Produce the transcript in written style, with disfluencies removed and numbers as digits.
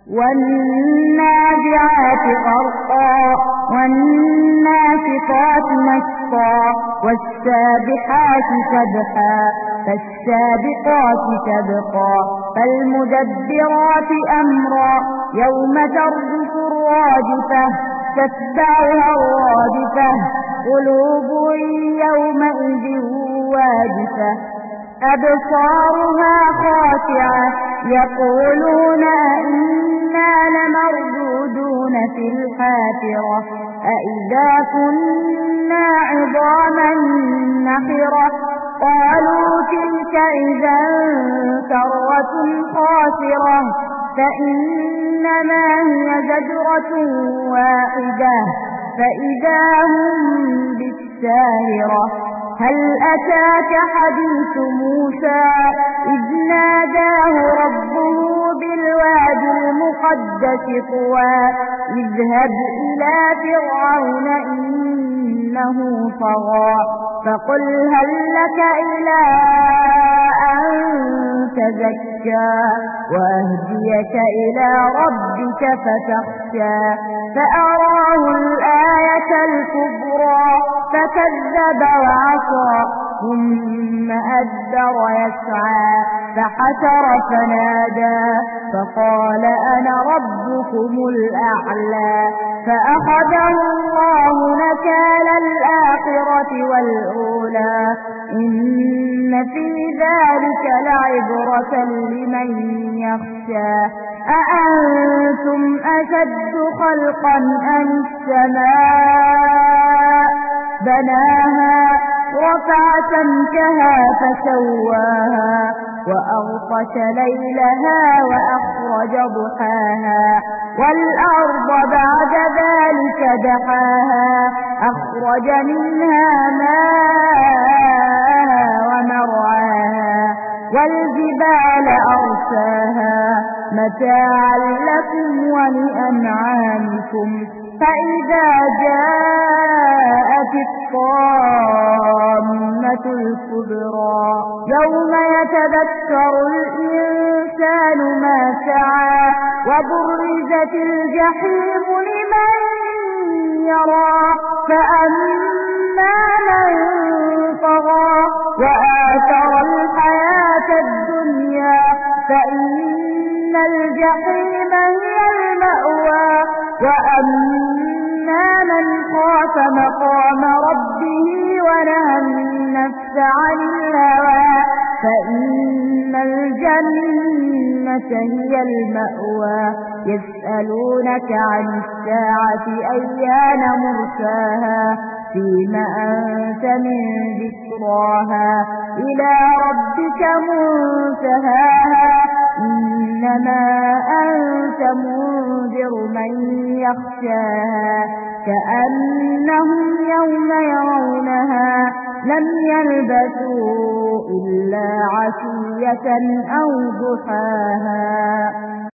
والنازعات غرقا والناشطات نشطا والسابحات سبحا فالسابقات سبقا فالمدبرات أمرا يوم ترجف الراجفة تتبعها الرادفة قلوب يومئذ واجفة أبصارها خاشعة يقولون أئنا لمردودون في الحافرة أئذا كنا عظاما نخرة قالوا تلك إذا كرة خاسرة فإنما هي زجرة واحدة فإذا هم بالساهرة هل أتاك حديث موسى إذ ناداه ربه بالواد المقدس طوى اذهب إلى فرعون إنه طغى فقل هل لك إلى أن تزكى وأهديك إلى ربك فتخشى فأراه الآية الكبرى فكذب وعصى ثم أدبر يسعى فحشر فنادى فقال أنا ربكم الأعلى فأخذه الله نكال الآخرة والأولى إن في ذلك لعبرة لمن يخشى أأنتم أشد خلقا أم السماء بناها رفع سمكها فسواها وأغطش ليلها وأخرج ضحاها والأرض بعد ذلك دحاها أخرج منها ماءها ومرعاها والجبال أرساها متاعا لكم ولأنعامكم فإذا جاءت الطامة الكبرى يوم يتذكر الإنسان ما سعى وبرزت الجحيم لمن يرى فأما من طغى وآثر الحياة الدنيا فإن الجحيم هي المأوى وأما من خاف مقام ربه ونهى النفس عن الهوى فإن الجنة هي المأوى يسألونك عن الساعة أيان مرساها فيما أنت من ذكراها إلى ربك منتهاها إنما أنت منذر من يخشاها كأنهم يوم يرونها لم يلبثوا إلا عشية أو ضحاها.